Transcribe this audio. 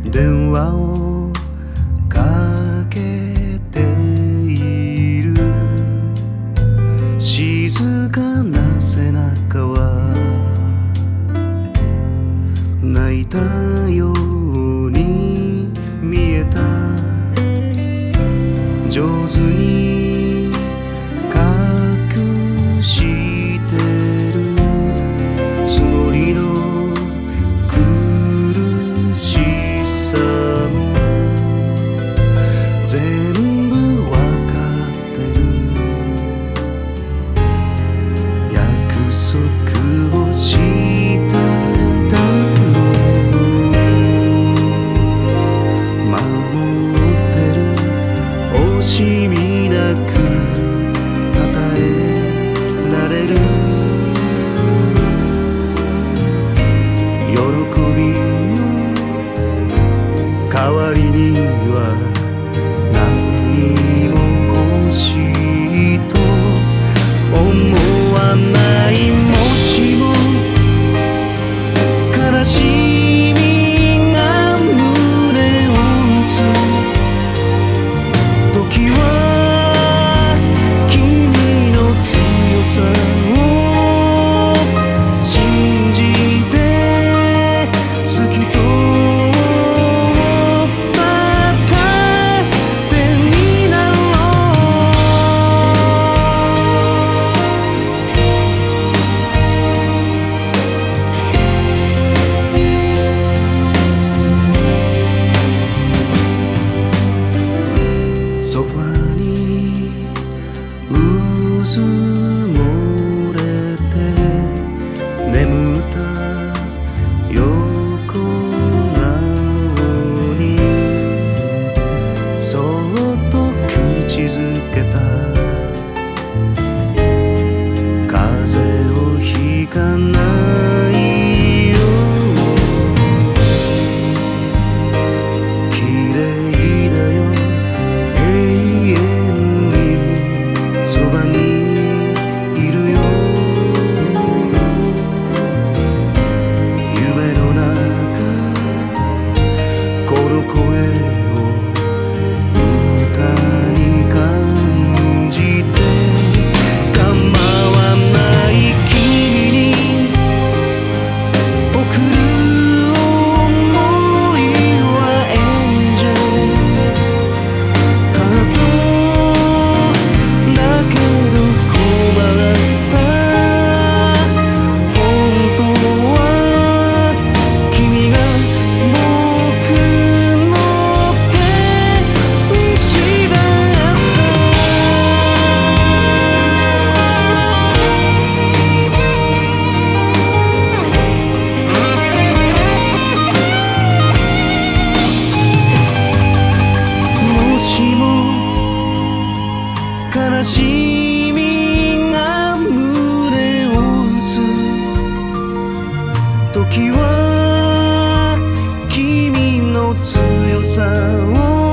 電話をかけている。静かな背中は泣いたように見えた。上手に隠してるつもりの苦しさも全部わかってる。約束をしてたの守ってる。惜しみなくたたえられる。喜びの代わりには何も欲しいと思わない。もしも悲しみが胸を打つ時は君の強さを信じて透き通った手になろう。ソファにうずもれて眠った横顔にそっと口づけた。風邪をひかないよう綺麗だよ永遠にそばにいるよ。夢の中この声を歌に感じて構わない君に送る想いはエンジェルハートだけど困った本当は君が僕の天使だった。もしも悲しみが胸を打つ時は君の強さを